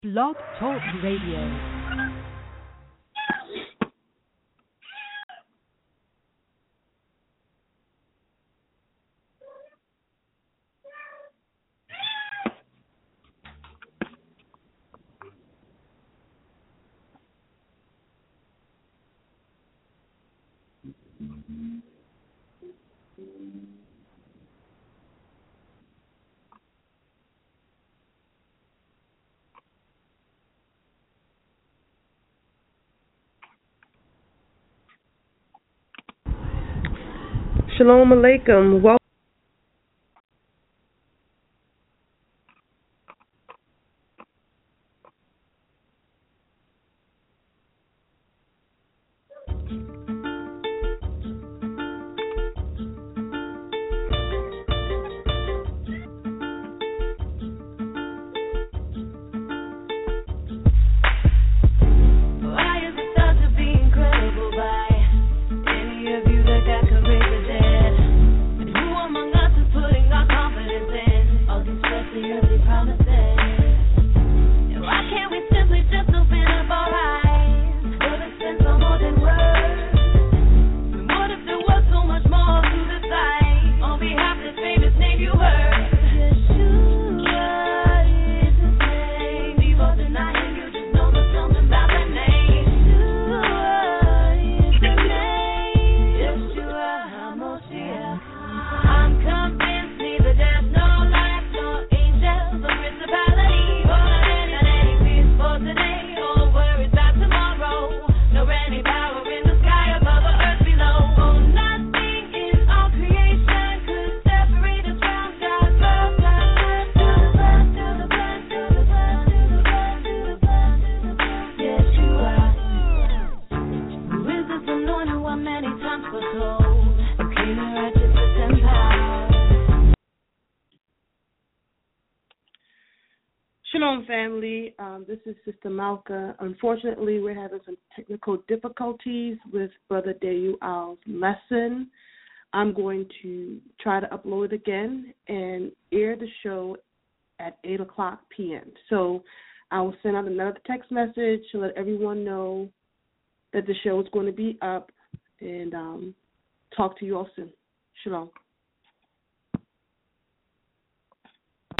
Blog Talk Radio. Shalom Alaikum. Welcome. Shalom, family. This is Sister Malka. Unfortunately, we're having some technical difficulties with Brother Deyual's lesson. I'm going to try to upload it again and air the show at 8 o'clock p.m. So I will send out another text message to let everyone know that the show is going to be up and talk to you all soon. Shalom.